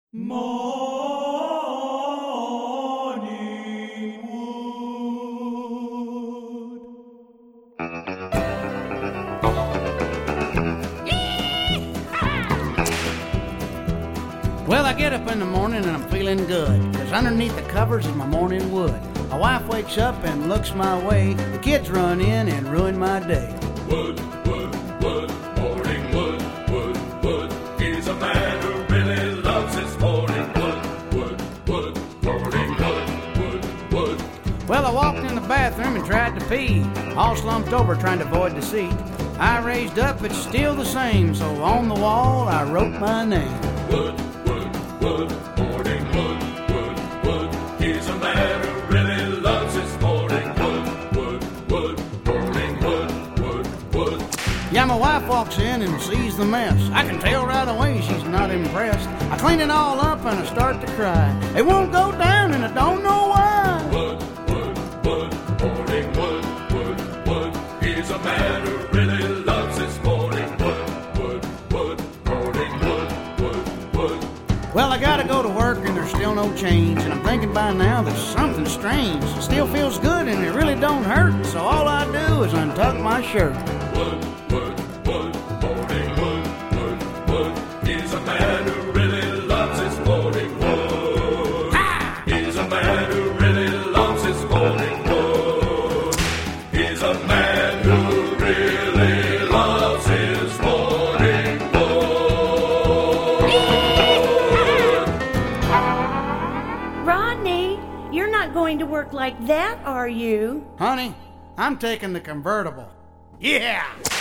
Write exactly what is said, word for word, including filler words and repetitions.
Morning Wood. Well, I get up in the morning and I'm feeling good, 'cause underneath the covers is my morning wood. My wife wakes up and looks my way. The kids run in and ruin my day. Wood, wood, wood, morning wood, wood, wood. He's a man who really loves his morning wood, wood, wood, morning wood, wood, wood. Well, I walked in the bathroom and tried to pee, all slumped over trying to avoid the seat. I raised up, it's still the same, so on the wall I wrote my name. Wood, wood, wood, morning wood, wood, wood. He's a man who really loves his morning wood, wood, wood, morning wood, wood, wood. Yeah, my wife walks in and sees the mess. I can tell right away she's not impressed. I clean it all up and I start to cry. It won't go down and I don't know why. Wood, wood, wood, morning wood, wood, wood. He's a man who really loves his morning wood, wood, wood, morning wood, wood, wood. Well, I gotta go to work and there's still no change, and I'm thinking by now there's something strange. It still feels good and it really don't hurt, so all I do is untuck my shirt. Wood, wood, wood, morning wood, wood, wood. He's a man who really loves his morning wood. Ha! He's a man who really loves his morning wood. He's a man who really loves his morning wood. Rodney, you're not going to work like that, are you? Honey, I'm taking the convertible. Yeah!